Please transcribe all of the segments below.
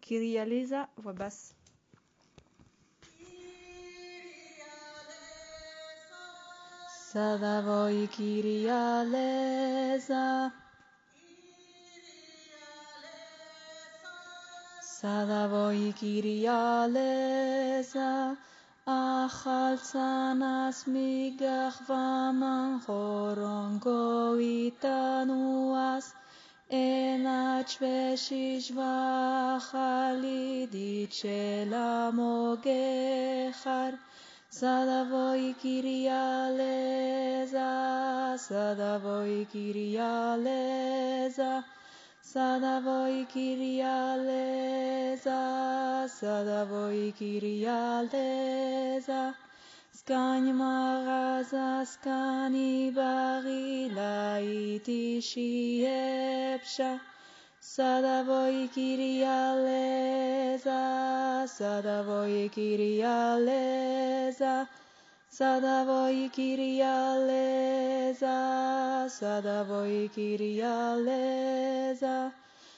Kyrie Aleza, voix basse. Sadavoi Kyrie Aleza. Sadavoi Kyrie Aleza. Achal tzanas migach vaman choron goitanuas. Enat shveshish vachalidit shel amogechar. Sadavoi Kyrie Aleza, Sadavoi Kyrie Aleza, Sadavoi Kyrie Aleza, Sadavoi Kyrie Aleza. Skani maraza, skani barila iti shiepsha. Sadavoi Kyrie Aleza, Sadavoi Kyrie Aleza, Sadavoi Kyrie Aleza, Sadavoi Kyrie Aleza.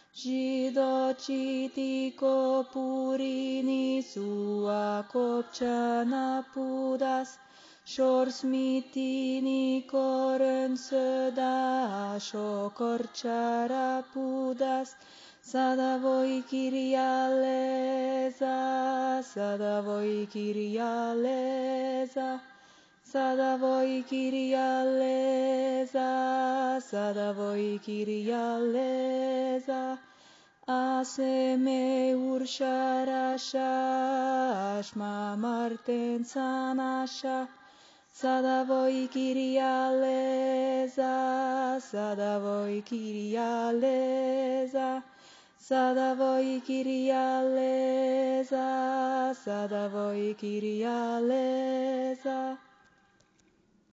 Židociti kopurini sua kopčana pudas, Shors mitini koren söda shokorchara pudas. Sadavoi Kyrie Aleza, Sadavoi Kyrie Aleza, Sadavoi Kyrie Aleza, Sadavoi Kyrie Aleza. Aseme ursharasha, Ashma marten sanasha. Sadavoi Kyrie Aleza, Sadavoi Kyrie Aleza, Sadavoi Kyrie Aleza, Sadavoi Kyrie Aleza.